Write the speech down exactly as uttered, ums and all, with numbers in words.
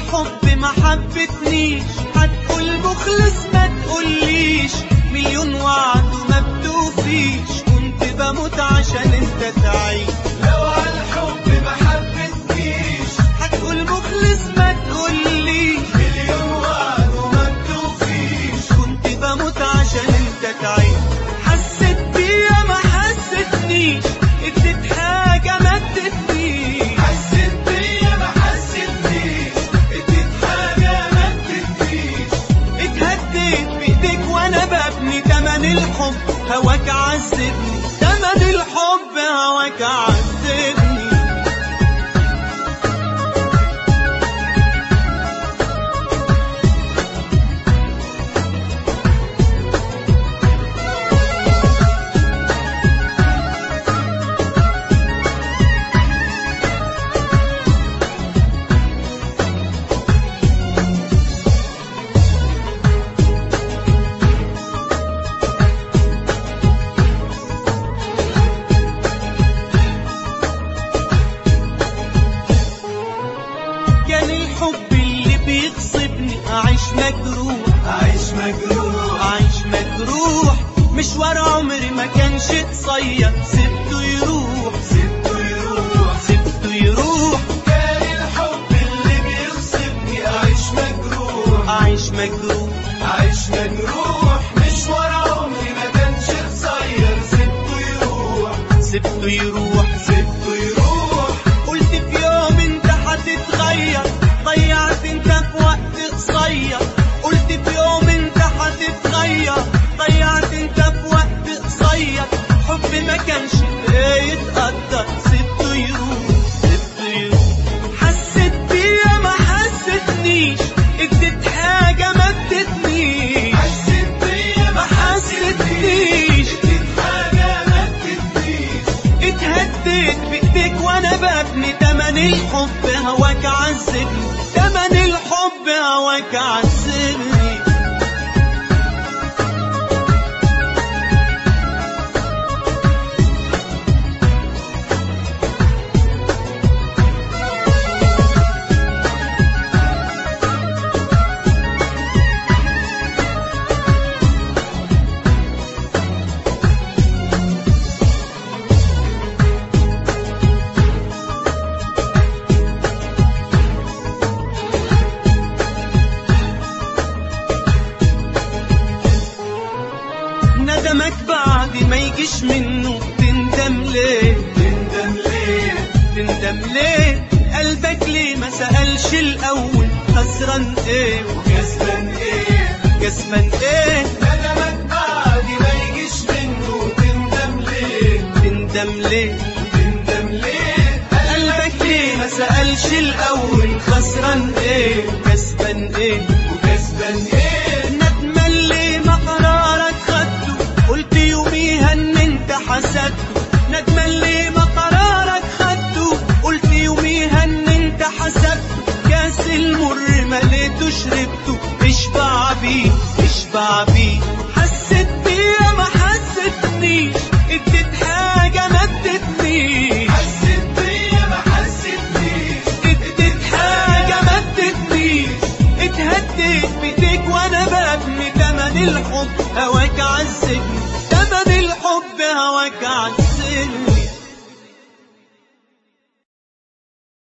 الحب ما حبتنيش، هتقول مخلص ما تقوليش، مليون وعد وما بتوفيش، كنت بموت عشان انت تعيش. لو عالحب ما حبتنيش هتقول مخلص ما تقوليش، مليون وعد وما بتوفيش، كنت بموت عشان انت تعيش. حسيت بيا ما حسيتنيش، اديت حاجة ما ادتنيش. حسيت بيا ما حسيتنيش، اديت حاجة ما ادتنيش. اتهديت بايديك وانا ببني تمن الحب، هواك عذبني تمن الحب، هواك عذبني. كان الحب اللي بيغصبني أعيش مجروح، أعيش مجروح، أعيش مجروح. مشوار عمري ما كانش قصير، سبته يروح، سبته يروح، سبته يروح. كان الحب اللي بيغصبني أعيش مجروح، أعيش مجروح، أعيش مجروح. مشوار عمري ما كانش قصير، سبته يروح، سبته يروح، سبته يروح. قلت في يوم انت هتتغير، ضيعت انت في وقت قصير. قلت في يوم انت هتتغير، ضيعت انت في وقت قصير. حب ما كانش يتقدر، سبته يروح، سبته يروح. حسيت بيا ما حسيتنيش، اديت حاجة ما ادتنيش. حسيت بيا ما حسيتنيش، اديت حاجة ما ادتنيش. اتهديت بايديك وانا ببني تمن الحب، هواك عذبني تمن الحب، هواك عذبني. ندمك بعد ما يجيش منه، تندم ليه، تندم ليه، تندم ليه. قلبك ليه ما سألش الأول، خسران ايه وكسبان ايه، كسبان ايه. ندمك بعد ما يجيش منه، تندم ليه، تندم ليه، تندم ليه. قلبك ليه ما سألش الأول، خسران ايه كسبان ايه وكسبان ايه. ندمان ليه ما قرارك خدته، قلت يوميها ان انت حسدته. ندمان ليه ما قرارك خدته، قلت يوميها ان انت حسدته. كاس المر مليته شربته، اشبع بيه، اشبع بيه. حسيت بيا ما حسيتنيش، اديت حاجة ما ادتنيش. حسيت بيا ما حسيتنيش، اديت حاجة ما ادتنيش. اتهديت بايديك وانا ببني تمن الحب، هواك عذبني تمن الحب، هواك عذبني.